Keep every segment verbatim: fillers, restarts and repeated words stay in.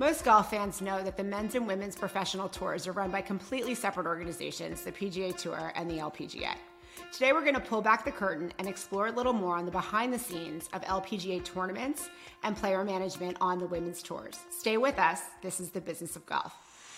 Most golf fans know that the men's and women's professional tours are run by completely separate organizations, the P G A Tour and the L P G A. Today we're going to pull back the curtain and explore a little more on the behind the scenes of L P G A tournaments and player management on the women's tours. Stay with us. This is The Business of Golf.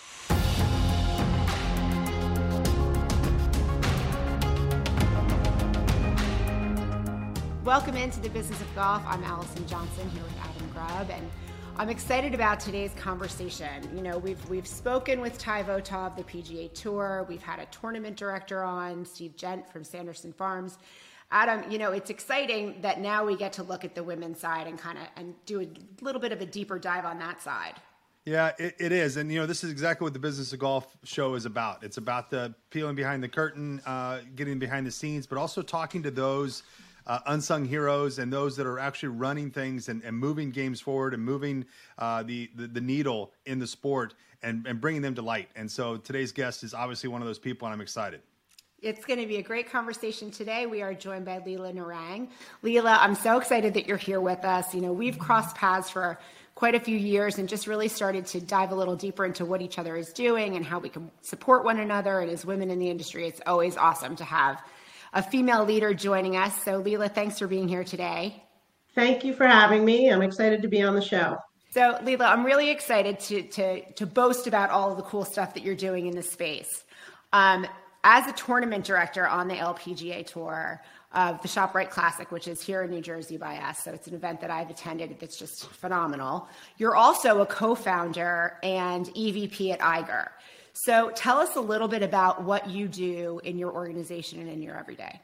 Welcome into The Business of Golf. I'm Allison Johnson here with Adam Grubb, and I'm excited about today's conversation. You know, we've we've spoken with Ty Votaw of the P G A Tour. We've had a tournament director on, Steve Gent from Sanderson Farms. Adam, you know, it's exciting that now we get to look at the women's side and kind of and do a little bit of a deeper dive on that side. Yeah, it, it is. And, you know, this is exactly what the Business of Golf show is about. It's about the peeling behind the curtain, uh, getting behind the scenes, but also talking to those Uh, unsung heroes and those that are actually running things and, and moving games forward and moving uh, the, the the needle in the sport and, and bringing them to light. And so today's guest is obviously one of those people, and I'm excited. It's going to be a great conversation today. We are joined by Leela Narang. Leela, I'm so excited that you're here with us. You know, we've crossed paths for quite a few years and just really started to dive a little deeper into what each other is doing and how we can support one another. And as women in the industry, it's always awesome to have a female leader joining us. So Leela, thanks for being here today. Thank you for having me. I'm excited to be on the show. So Leela, I'm really excited to, to, to boast about all of the cool stuff that you're doing in this space. Um, as a tournament director on the L P G A Tour of the ShopRite Classic, which is here in New Jersey by us, so it's an event that I've attended that's just phenomenal. You're also a co-founder and E V P at Eiger. So tell us a little bit about what you do in your organization and in your everyday.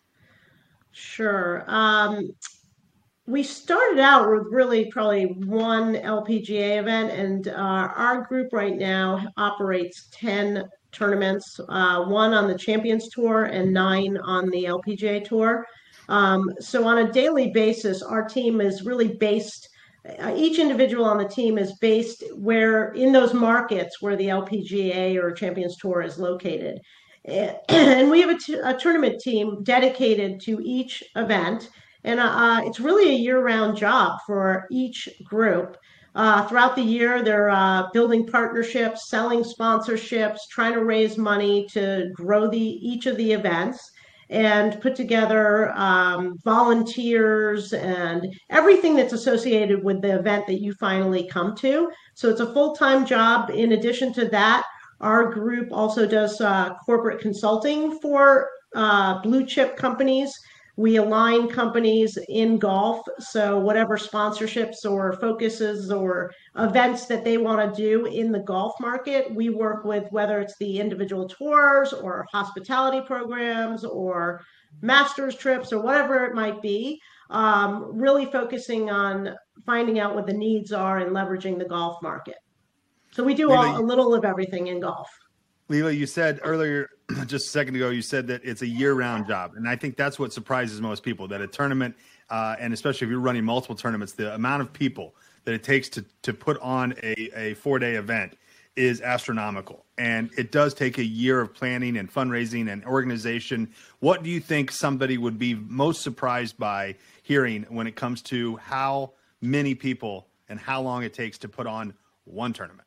Sure. Um, we started out with really probably one L P G A event, and uh, our group right now operates ten tournaments, uh, one on the Champions Tour and nine on the L P G A Tour. Um, so on a daily basis, our team is really based Uh, each individual on the team is based where in those markets where the L P G A or Champions Tour is located. And we have a, t- a tournament team dedicated to each event. And uh, it's really a year-round job for each group. Uh, throughout the year, they're uh, building partnerships, selling sponsorships, trying to raise money to grow the each of the events, and put together um, volunteers and everything that's associated with the event that you finally come to. So it's a full-time job. In addition to that, our group also does uh, corporate consulting for uh, blue chip companies. We align companies in golf. So whatever sponsorships or focuses or events that they want to do in the golf market, we work with, whether it's the individual tours or hospitality programs or masters trips or whatever it might be, um, really focusing on finding out what the needs are and leveraging the golf market. So we do all, a little of everything in golf. Leela, you said earlier, just a second ago, you said that it's a year-round job. And I think that's what surprises most people, that a tournament, uh, and especially if you're running multiple tournaments, the amount of people that it takes to, to put on a, a four-day event is astronomical. And it does take a year of planning and fundraising and organization. What do you think somebody would be most surprised by hearing when it comes to how many people and how long it takes to put on one tournament?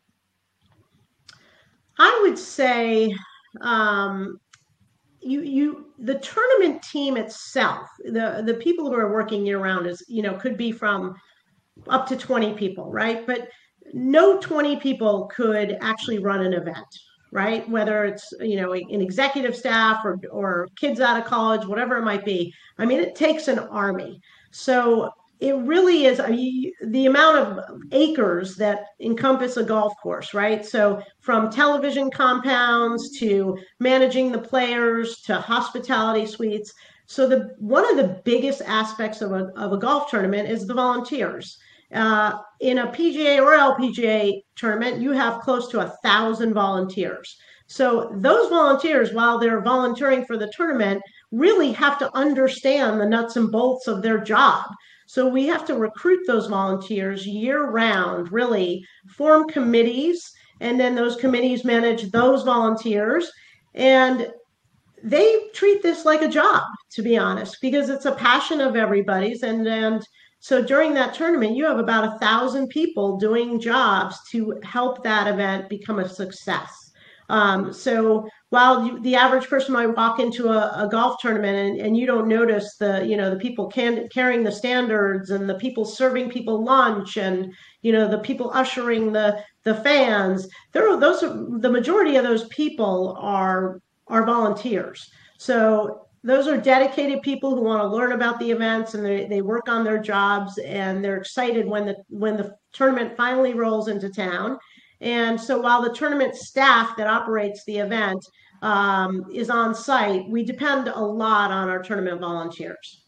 I would say um, you you the tournament team itself, the the people who are working year round is, you know, could be from up to twenty people, right? But no twenty people could actually run an event, right? Whether it's, you know, an executive staff or or kids out of college, whatever it might be. I mean, it takes an army. So it really is, I mean, the amount of acres that encompass a golf course, right? So from television compounds to managing the players to hospitality suites. So the one of the biggest aspects of a, of a golf tournament is the volunteers. Uh, in a P G A or L P G A tournament, you have close to a thousand volunteers. So those volunteers, while they're volunteering for the tournament, really have to understand the nuts and bolts of their job. So we have to recruit those volunteers year round, really form committees, and then those committees manage those volunteers. And they treat this like a job, to be honest, because it's a passion of everybody's. And, and So during that tournament, you have about a thousand people doing jobs to help that event become a success. Um, so while you, the average person might walk into a, a golf tournament and, and you don't notice the, you know, the people can, carrying the standards and the people serving people lunch and, you know, the people ushering the the fans, there are those are, the majority of those people are are volunteers. So those are dedicated people who want to learn about the events, and they, they work on their jobs, and they're excited when the when the tournament finally rolls into town. And so while the tournament staff that operates the event um, is on site, we depend a lot on our tournament volunteers.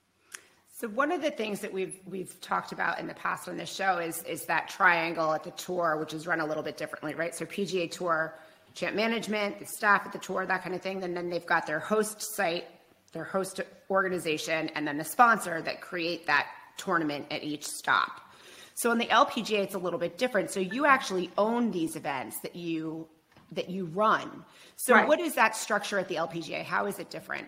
So one of the things that we've we've talked about in the past on this show is is that triangle at the tour, which is run a little bit differently, right? So P G A Tour, champ management, the staff at the tour, that kind of thing. And then they've got their host site, their host organization, and then the sponsor that create that tournament at each stop. So in the L P G A, it's a little bit different. So you actually own these events that you that you run. So right. What is that structure at the L P G A? How is it different?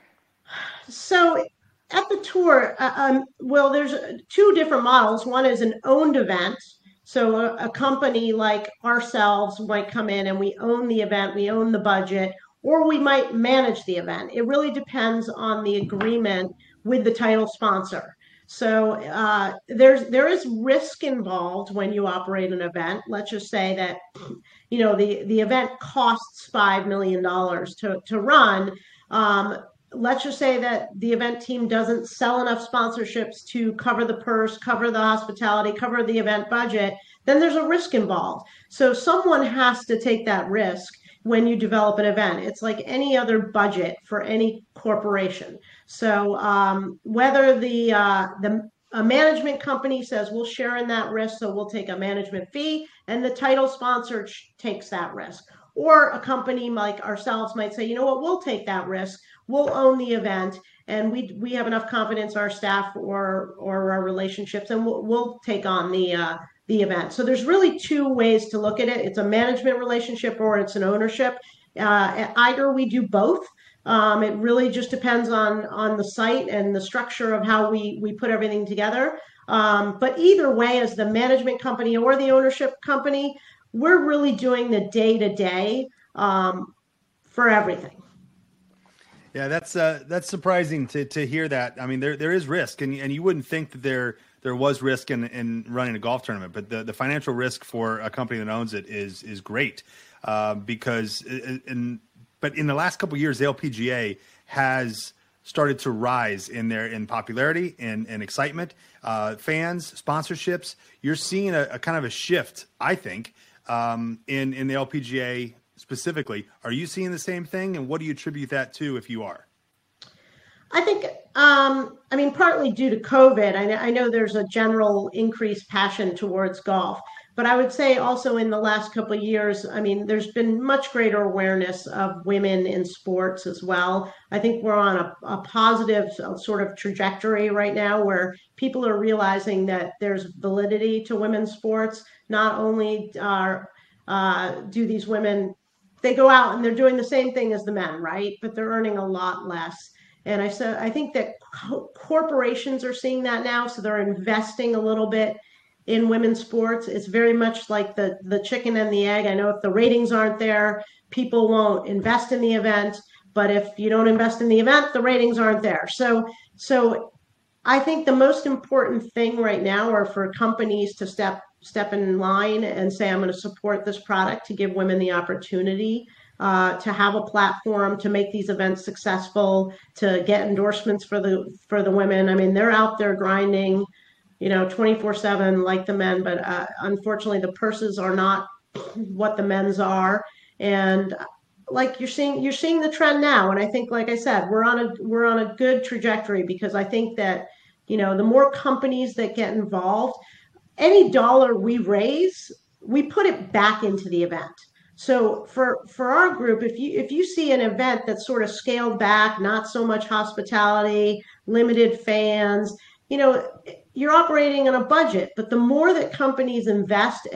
So at the tour, uh, um, well, there's two different models. One is an owned event. So a, a company like ourselves might come in and we own the event, we own the budget, or we might manage the event. It really depends on the agreement with the title sponsor. So uh, there's there is risk involved when you operate an event. Let's just say that, you know, the, the event costs five million dollars to, to run. Um, let's just say that the event team doesn't sell enough sponsorships to cover the purse, cover the hospitality, cover the event budget, then there's a risk involved. So someone has to take that risk when you develop an event. It's like any other budget for any corporation. So um, whether the uh, the a management company says we'll share in that risk, so we'll take a management fee, and the title sponsor takes that risk. Or a company like ourselves might say, you know what, we'll take that risk. We'll own the event, and we we have enough confidence in our staff or or our relationships, and we'll, we'll take on the uh, the event. So there's really two ways to look at it. It's a management relationship or it's an ownership. Uh, at Eiger, we do both. Um, it really just depends on on the site and the structure of how we we put everything together. Um, but either way, as the management company or the ownership company, we're really doing the day-to-day um, for everything. Yeah, that's uh, that's surprising to to hear that. I mean, there there is risk, and and you wouldn't think that there there was risk in, in running a golf tournament, but the, the financial risk for a company that owns it is is great uh, because in but in the last couple of years, the L P G A has started to rise in their in popularity and, and excitement, uh, fans, sponsorships. You're seeing a, a kind of a shift, I think, um, in in the L P G A. Specifically, are you seeing the same thing, and what do you attribute that to if you are? I think, um, I mean, partly due to COVID, I know, I know there's a general increased passion towards golf, but I would say also in the last couple of years, I mean, there's been much greater awareness of women in sports as well. I think we're on a, a positive sort of trajectory right now where people are realizing that there's validity to women's sports. Not only are uh, do these women they go out and they're doing the same thing as the men, right? But they're earning a lot less. And I said, I think that co- corporations are seeing that now. So they're investing a little bit in women's sports. It's very much like the, the chicken and the egg. I know if the ratings aren't there, people won't invest in the event. But if you don't invest in the event, the ratings aren't there. So, so I think the most important thing right now are for companies to step step in line and say, I'm going to support this product to give women the opportunity uh, to have a platform, to make these events successful, to get endorsements for the for the women. I mean, they're out there grinding, you know, twenty-four seven like the men, but uh, unfortunately the purses are not what the men's are. And like you're seeing, you're seeing the trend now. And I think, like I said, we're on a we're on a good trajectory because I think that, you know, the more companies that get involved, any dollar we raise, we put it back into the event. So for for our group, if you if you see an event that's sort of scaled back, not so much hospitality, limited fans, you know, you're operating on a budget. But the more that companies invest and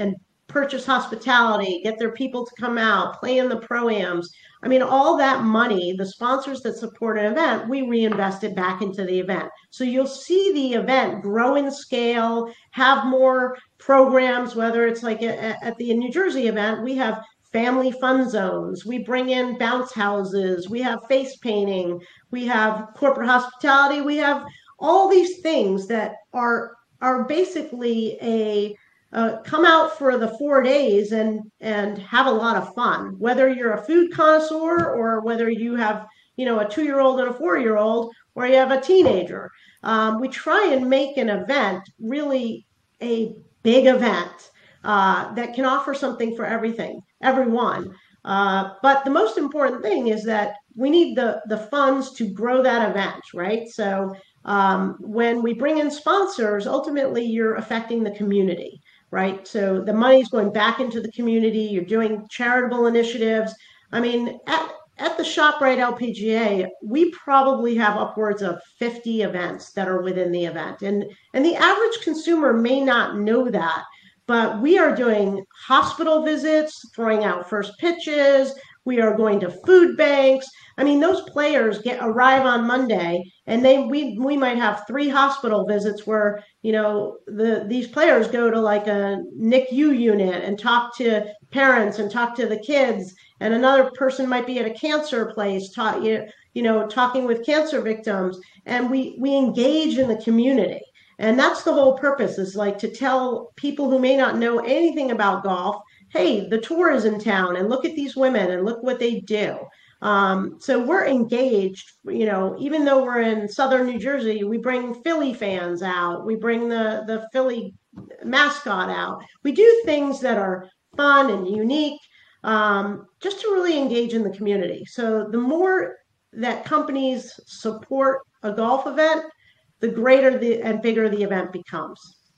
purchase hospitality, get their people to come out, play in the pro-ams. I mean, all that money, the sponsors that support an event, we reinvest it back into the event. So you'll see the event grow in scale, have more programs, whether it's like a, at the New Jersey event, we have family fun zones. We bring in bounce houses. We have face painting. We have corporate hospitality. We have all these things that are are basically a uh, come out for the four days and and have a lot of fun. Whether you're a food connoisseur or whether you have you know a two-year-old and a four-year-old or you have a teenager, um, we try and make an event really a big event uh, that can offer something for everything, everyone. Uh, but the most important thing is that we need the the funds to grow that event, right? So um, when we bring in sponsors, ultimately you're affecting the community, right? So the money's going back into the community. You're doing charitable initiatives. I mean, at at the ShopRite L P G A, we probably have upwards of fifty events that are within the event, and and the average consumer may not know that. But we are doing hospital visits, throwing out first pitches. We are going to food banks. I mean, those players get arrive on Monday, and they we we might have three hospital visits where you know the these players go to like a N I C U unit and talk to parents and talk to the kids, and another person might be at a cancer place, talk, you you know talking with cancer victims, and we we engage in the community. And that's the whole purpose, is like to tell people who may not know anything about golf, hey, the tour is in town and look at these women and look what they do. Um, so we're engaged, you know, even though we're in Southern New Jersey, we bring Philly fans out. We bring the, the Philly mascot out. We do things that are fun and unique, um, just to really engage in the community. So the more that companies support a golf event, the greater the and bigger the event becomes.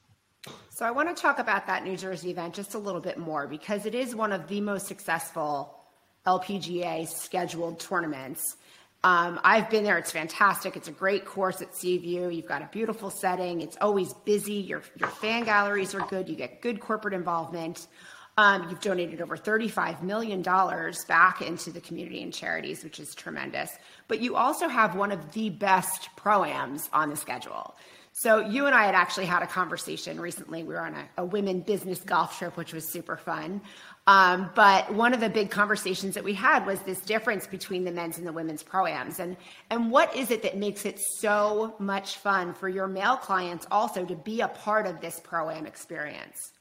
So I want to talk about that New Jersey event just a little bit more, because it is one of the most successful L P G A scheduled tournaments. Um, I've been there. It's fantastic. It's a great course at Seaview. You've got a beautiful setting. It's always busy. Your, your fan galleries are good. You get good corporate involvement. Um, you've donated over thirty-five million dollars back into the community and charities, which is tremendous. But you also have one of the best pro-ams on the schedule. So you and I had actually had a conversation recently. We were on a, a women business golf trip, which was super fun. Um, but one of the big conversations that we had was this difference between the men's and the women's pro-ams. And, and what is it that makes it so much fun for your male clients also to be a part of this pro-am experience?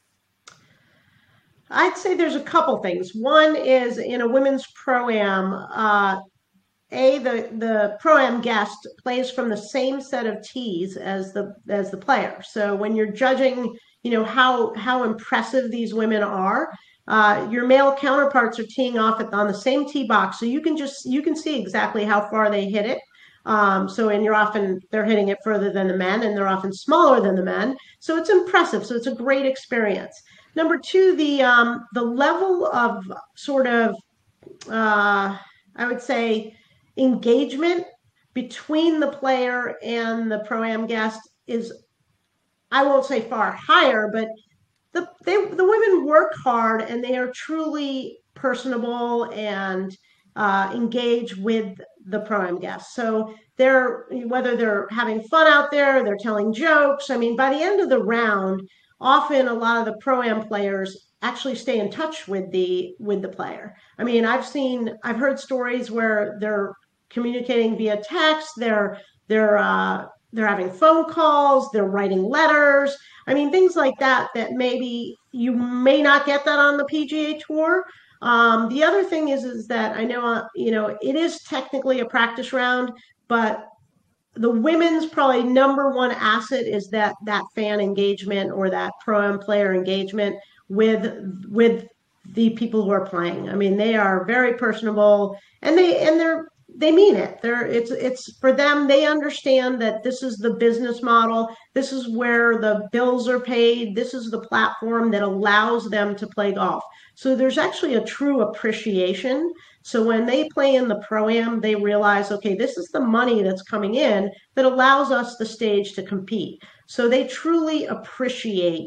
I'd say there's a couple things. One is in a women's pro-am, uh, A, the, the pro-am guest plays from the same set of tees as the as the player. So when you're judging, you know, how how impressive these women are, uh, your male counterparts are teeing off at, on the same tee box. So you can just you can see exactly how far they hit it. Um, so and you're often they're hitting it further than the men, and they're often smaller than the men. So it's impressive. So it's a great experience. Number two, the um, the level of sort of, uh, I would say, engagement between the player and the pro-am guest is, I won't say far higher, but the they, the women work hard and they are truly personable and uh, engage with the pro-am guests. So they're, whether they're having fun out there, they're telling jokes. I mean, by the end of the round, often a lot of the pro-am players actually stay in touch with the with the player. I mean, I've seen, I've heard stories where they're communicating via text, they're they're uh, they're having phone calls, they're writing letters. I mean, things like that that maybe you may not get that on the P G A Tour. Um, the other thing is is that I know uh, you know it is technically a practice round, but the women's probably number one asset is that that fan engagement or that pro-am player engagement with with the people who are playing. I mean, they are very personable, and they and they're they mean it. They're it's it's for them. They understand that this is the business model. This is where the bills are paid. This is the platform that allows them to play golf. So there's actually a true appreciation. So when they play in the pro-am, they realize, okay, this is the money that's coming in that allows us the stage to compete. So they truly appreciate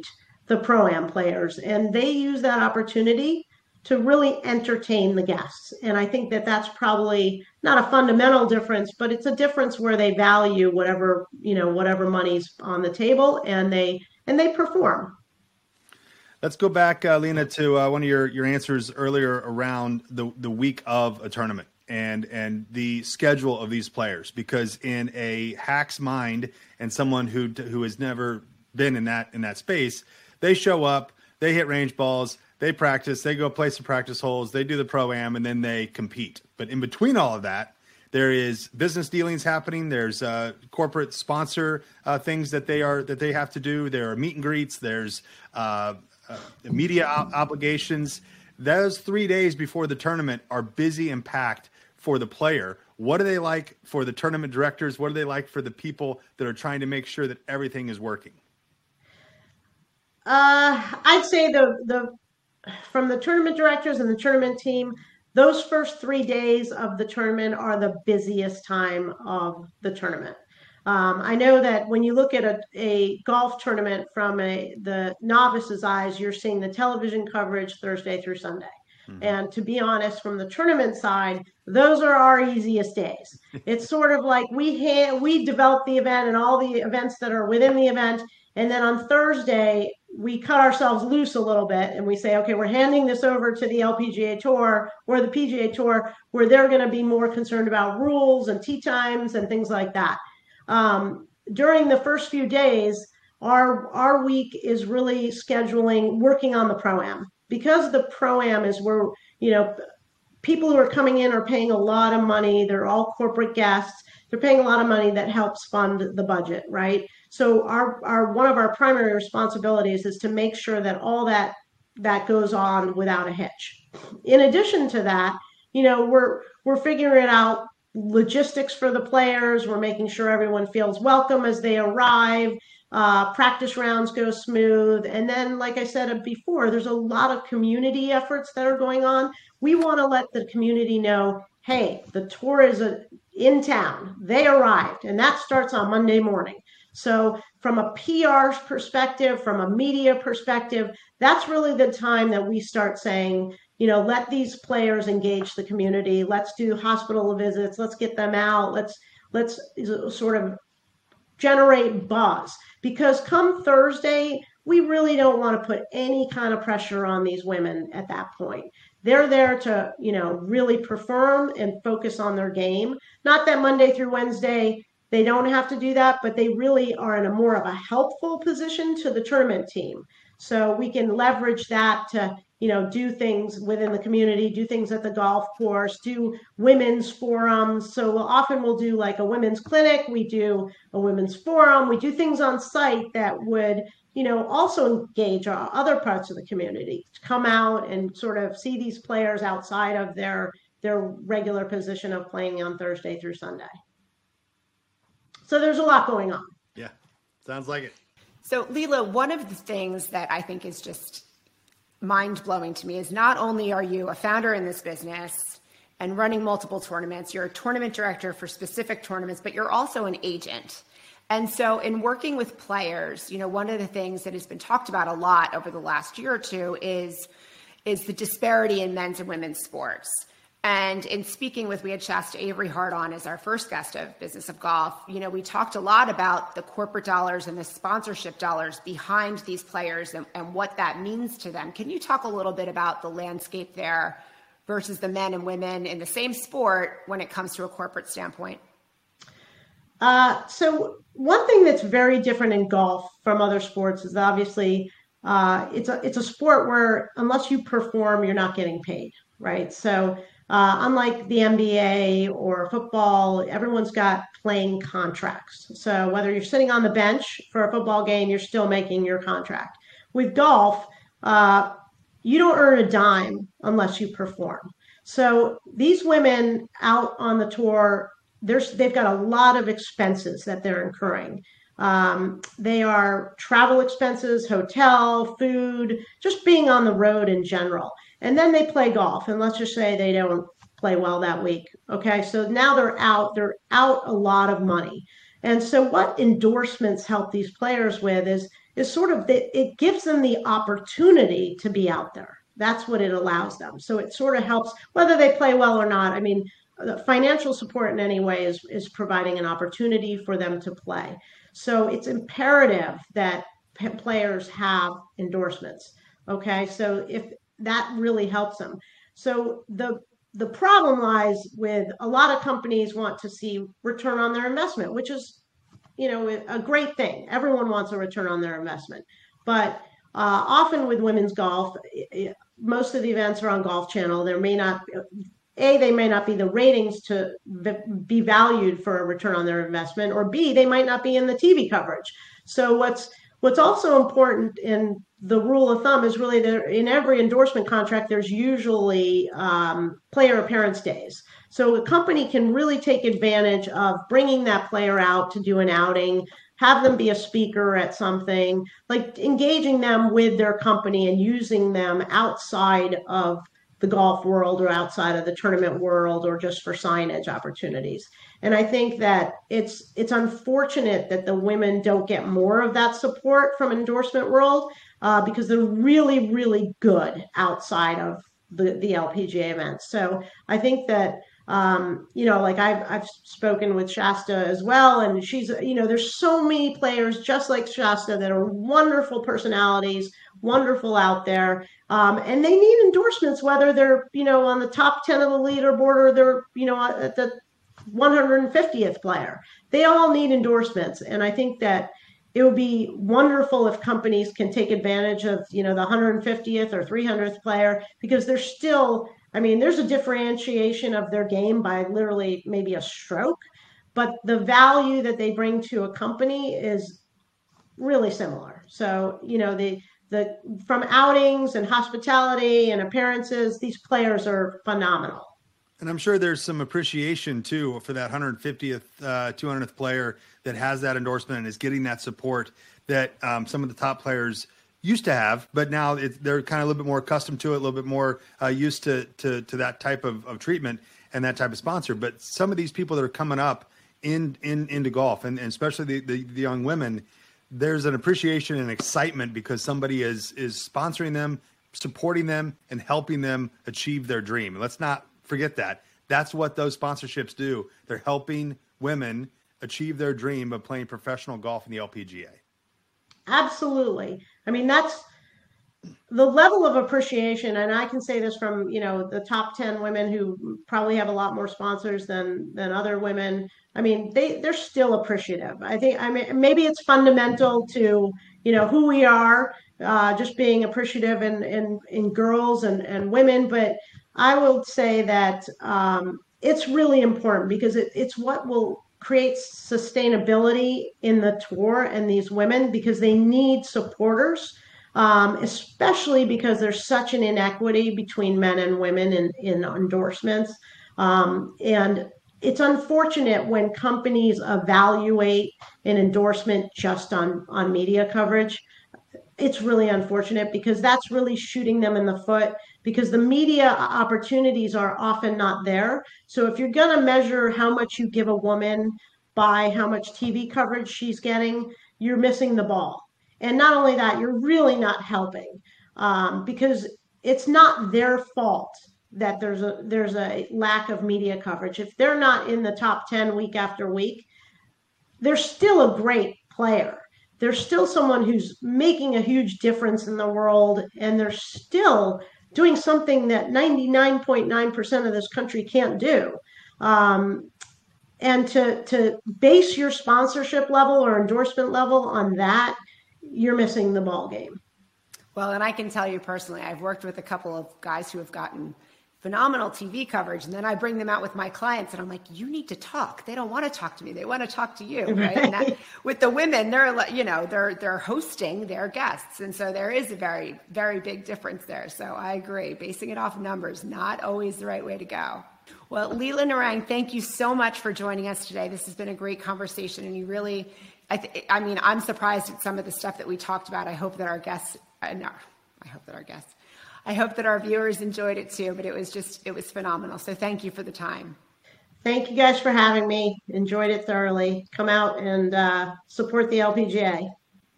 the Pro-Am players, and they use that opportunity to really entertain the guests. And I think that that's probably not a fundamental difference, but it's a difference where they value whatever, you know, whatever money's on the table, and they and they perform. Let's go back, uh, Lena, to uh, one of your, your answers earlier around the, the week of a tournament and and the schedule of these players, because in a hack's mind and someone who who has never been in that in that space, they show up, they hit range balls, they practice, they go play some practice holes, they do the Pro-Am, and then they compete. But in between all of that, there is business dealings happening. There's uh, corporate sponsor uh, things that they are that they have to do. There are meet and greets. There's uh, uh, media o- obligations. Those three days before the tournament are busy and packed for the player. What are they like for the tournament directors? What are they like for the people that are trying to make sure that everything is working? Uh, I'd say the the from the tournament directors and the tournament team, those first three days of the tournament are the busiest time of the tournament. Um, I know that when you look at a, a golf tournament from a the novice's eyes, you're seeing the television coverage Thursday through Sunday. Mm-hmm. And to be honest, from the tournament side, those are our easiest days. It's sort of like we ha- we develop the event and all the events that are within the event. And then on Thursday, we cut ourselves loose a little bit and we say, okay, we're handing this over to the L P G A Tour or the P G A Tour, where they're going to be more concerned about rules and tee times and things like that. Um, during the first few days, our our week is really scheduling, working on the Pro-Am, because the Pro-Am is where, you know, people who are coming in are paying a lot of money. They're all corporate guests. They're paying a lot of money that helps fund the budget, right? So our our one of our primary responsibilities is to make sure that all that that goes on without a hitch. In addition to that, you know, we're we're figuring out logistics for the players. We're making sure everyone feels welcome as they arrive. Uh, practice rounds go smooth. And then, like I said before, there's a lot of community efforts that are going on. We want to let the community know, hey, the tour is a, in town. They arrived, and that starts on Monday morning. So from a P R perspective, from a media perspective, that's really the time that we start saying, you know, let these players engage the community. Let's do hospital visits. Let's get them out. Let's let's sort of generate buzz, because come Thursday, we really don't want to put any kind of pressure on these women at that point. They're there to, you know, really perform and focus on their game. Not that Monday through Wednesday, they don't have to do that, but they really are in a more of a helpful position to the tournament team. So we can leverage that to, you know, do things within the community, do things at the golf course, do women's forums. So we'll, often we'll do like a women's clinic, we do a women's forum, we do things on site that would, you know, also engage our other parts of the community to come out and sort of see these players outside of their their regular position of playing on Thursday through Sunday. So there's a lot going on. Yeah, sounds like it. So Leela, one of the things that I think is just mind-blowing to me is not only are you a founder in this business and running multiple tournaments, you're a tournament director for specific tournaments, but you're also an agent. And so in working with players, you know, one of the things that has been talked about a lot over the last year or two is, is the disparity in men's and women's sports. And in speaking with, we had Shasta Avery Hart on as our first guest of Business of Golf. You know, we talked a lot about the corporate dollars and the sponsorship dollars behind these players and, and what that means to them. Can you talk a little bit about the landscape there versus the men and women in the same sport when it comes to a corporate standpoint? Uh, so one thing that's very different in golf from other sports is obviously uh, it's a it's a sport where unless you perform, you're not getting paid, right? So Uh, unlike the N B A or football, everyone's got playing contracts. So whether you're sitting on the bench for a football game, you're still making your contract. With golf, uh, you don't earn a dime unless you perform. So these women out on the tour, there's, they've got a lot of expenses that they're incurring. Um, they are travel expenses, hotel, food, just being on the road in general. And then they play golf, and let's just say they don't play well that week. Okay, so now they're out, they're out a lot of money. And so what endorsements help these players with is, is sort of that it gives them the opportunity to be out there. That's what it allows them. So it sort of helps whether they play well or not. I mean, the financial support in any way is, is providing an opportunity for them to play. So it's imperative that players have endorsements. Okay, so if that really helps them. So the the problem lies with a lot of companies want to see return on their investment, which is, you know, a great thing. Everyone wants a return on their investment, but uh, often with women's golf, it, most of the events are on Golf Channel. There may not, A, they may not be the ratings to be valued for a return on their investment, or B, they might not be in the T V coverage. So what's what's also important in the rule of thumb is really that in every endorsement contract, there's usually um, player appearance days. So a company can really take advantage of bringing that player out to do an outing, have them be a speaker at something, like engaging them with their company and using them outside of the golf world or outside of the tournament world or just for signage opportunities. And I think that it's it's unfortunate that the women don't get more of that support from endorsement world uh, because they're really, really good outside of the, the L P G A events. So I think that Um, you know, like I've, I've spoken with Shasta as well, and she's, you know, there's so many players just like Shasta that are wonderful personalities, wonderful out there. Um, and they need endorsements, whether they're, you know, on the top ten of the leaderboard or they're, you know, at the one hundred fiftieth player. They all need endorsements. And I think that it would be wonderful if companies can take advantage of, you know, the one hundred fiftieth or three hundredth player, because they're still, I mean, there's a differentiation of their game by literally maybe a stroke, but the value that they bring to a company is really similar. So, you know, the the from outings and hospitality and appearances, these players are phenomenal. And I'm sure there's some appreciation too for that one hundred fiftieth, uh, two hundredth player that has that endorsement and is getting that support that um, some of the top players used to have, but now it, they're kind of a little bit more accustomed to it, a little bit more uh, used to, to to that type of, of treatment and that type of sponsor. But some of these people that are coming up in in into golf, and, and especially the, the, the young women, there's an appreciation and excitement because somebody is is sponsoring them, supporting them, and helping them achieve their dream. Let's not forget that. That's what those sponsorships do. They're helping women achieve their dream of playing professional golf in the L P G A. Absolutely. I mean, that's the level of appreciation. And I can say this from, you know, the top ten women who probably have a lot more sponsors than, than other women. I mean, they, they're still appreciative. I think, I mean, maybe it's fundamental to, you know, who we are, uh, just being appreciative in, in, in girls and, and women. But I will say that um, it's really important because it, it's what will create sustainability in the tour and these women, because they need supporters, um, especially because there's such an inequity between men and women in, in endorsements. Um, and it's unfortunate when companies evaluate an endorsement just on, on media coverage. It's really unfortunate because that's really shooting them in the foot, because the media opportunities are often not there. So if you're going to measure how much you give a woman by how much T V coverage she's getting, you're missing the ball. And not only that, you're really not helping, um, because it's not their fault that there's a there's a lack of media coverage. If they're not in the top ten week after week, they're still a great player. They're still someone who's making a huge difference in the world, and they're still doing something that ninety-nine point nine percent of this country can't do. Um, and to, to base your sponsorship level or endorsement level on that, you're missing the ball game. Well, and I can tell you personally, I've worked with a couple of guys who have gotten phenomenal T V coverage, and then I bring them out with my clients and I'm like, you need to talk. They don't want to talk to me. They want to talk to you, right? And that, with the women, they're, you know, they're, they're hosting their guests. And so there is a very, very big difference there. So I agree. Basing it off numbers, not always the right way to go. Well, Leela Narang, thank you so much for joining us today. This has been a great conversation, and you really, I, th- I mean, I'm surprised at some of the stuff that we talked about. I hope that our guests, uh, no, I hope that our guests, I hope that our viewers enjoyed it too, but it was just, it was phenomenal. So thank you for the time. Thank you guys for having me. Enjoyed it thoroughly. Come out and uh, support the L P G A.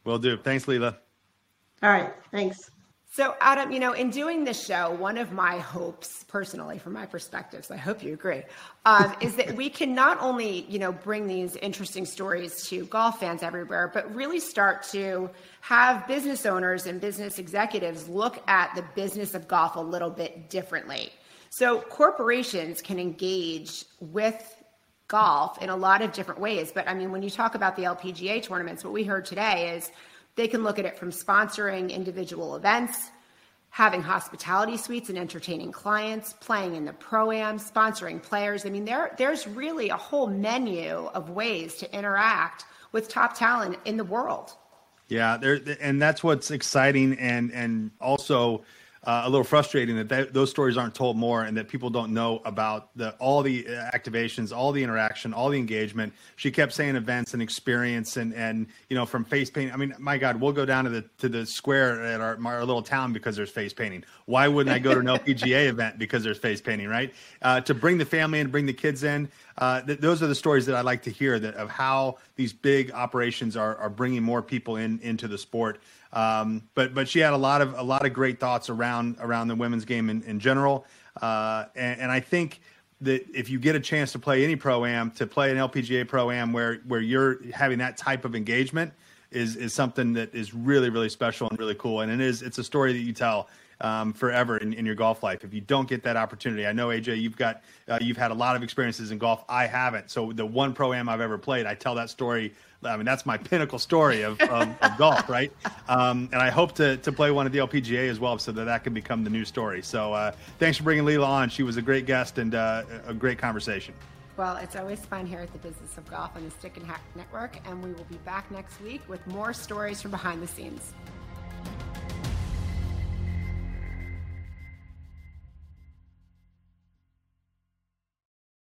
Will do. Thanks, Leela. All right. Thanks. So, Adam, you know, in doing this show, one of my hopes, personally, from my perspective, so I hope you agree, um, is that we can not only, you know, bring these interesting stories to golf fans everywhere, but really start to have business owners and business executives look at the business of golf a little bit differently. So corporations can engage with golf in a lot of different ways. But I mean, when you talk about the L P G A tournaments, what we heard today is they can look at it from sponsoring individual events, having hospitality suites and entertaining clients, playing in the Pro-Am, sponsoring players. I mean, there there's really a whole menu of ways to interact with top talent in the world. Yeah, there, and that's what's exciting and and also uh, a little frustrating that, that those stories aren't told more, and that people don't know about the all the activations, all the interaction, all the engagement. She kept saying events and experience, and and you know, from face painting. I mean, my God, we'll go down to the to the square at our, our little town because there's face painting. Why wouldn't I go to an L P G A event because there's face painting, right? Uh, to bring the family in, bring the kids in. Uh, th- those are the stories that I like to hear, that of how these big operations are are bringing more people in into the sport. Um, but but she had a lot of a lot of great thoughts around around the women's game in, in general, uh, and, and I think that if you get a chance to play any Pro-Am, to play an L P G A Pro-Am where where you're having that type of engagement is is something that is really really special and really cool, and it is it's a story that you tell um, forever in, in your golf life. If you don't get that opportunity, I know A J, you've got uh, you've had a lot of experiences in golf. I haven't, so the one Pro-Am I've ever played, I tell that story. I mean, that's my pinnacle story of, of, of golf, right? Um, and I hope to to play one at the L P G A as well, so that that can become the new story. So uh, thanks for bringing Leela on. She was a great guest and uh, a great conversation. Well, it's always fun here at the Business of Golf on the Stick and Hack Network, and we will be back next week with more stories from behind the scenes.